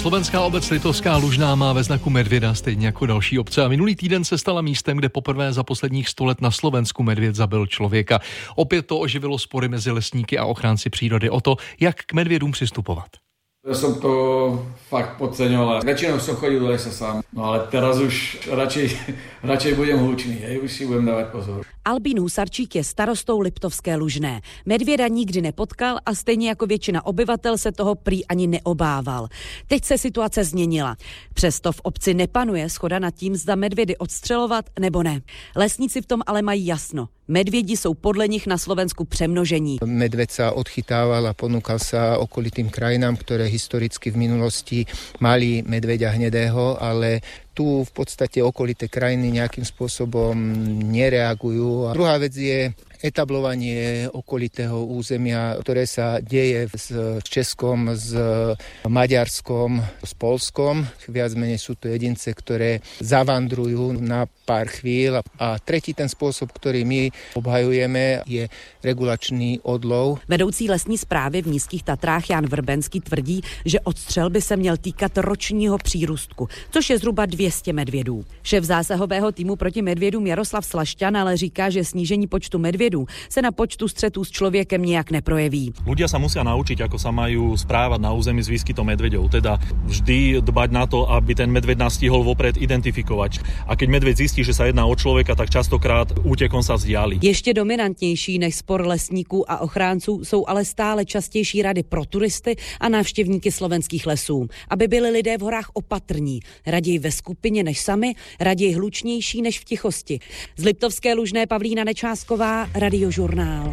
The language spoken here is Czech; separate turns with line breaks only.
Slovenská obec Liptovská Lužná má ve znaku medvěda stejně jako další obce a minulý týden se stala místem, kde poprvé za posledních 100 let na Slovensku medvěd zabil člověka. Opět to oživilo spory mezi lesníky a ochránci přírody o to, jak k medvědům přistupovat.
Ja som to fakt podceňoval. Väčšinou som chodil do lesa sám, no ale teraz už radšej budem hlučný, už si budem dávať pozor.
Albín Husarčík je starostou Liptovské Lužné. Medvěda nikdy nepotkal a stejně jako většina obyvatel se toho prý ani neobával. Teď se situace změnila. Přesto v obci nepanuje shoda nad tím, zda medvědy odstřelovat nebo ne. Lesníci v tom ale mají jasno. Medvědi jsou podle nich na Slovensku přemnožení.
Medveď sa odchytával a ponúkal sa okolitým krajinám, ktoré historicky v minulosti mali medveďa hnedého, ale tu v podstate okolité krajiny nejakým spôsobom nereagujú. A druhá vec je etablovanie okolitého územia, ktoré sa deje s Českom, s Maďarskom, s Polskom. Viac menej sú to jedince, ktoré zavandrujú na pár chvíľ. A tretí ten spôsob, ktorý my obhajujeme, je regulačný odlov.
Vedoucí lesní správy v Nízkých Tatrách Jan Vrbenský tvrdí, že odstřel by se měl týkat ročního přírůstku, což je zhruba 200 medvědů. Šéf zásahového týmu proti medvědům Jaroslav Slašťan ale říká, že snížení počtu medvědů se na počtu střetů s člověkem nijak neprojeví.
Ľudia sa musia naučiť, ako sa majú správať na území s výskytom medveďov. Teda vždy dbať na to, aby ten medveď nás stihol vopred identifikovať. A keď medveď zistí, že sa jedná o človeka, tak častokrát útekom sa vzdiali.
Ještě dominantnější než spor lesníků a ochránců jsou ale stále častější rady pro turisty a návštěvníky slovenských lesů. Aby byli lidé v horách opatrní, raději ve skupině než sami, raději hlučnější než v tichosti. Z Liptovské Lužné Pavlína Nečásková, Radiožurnál.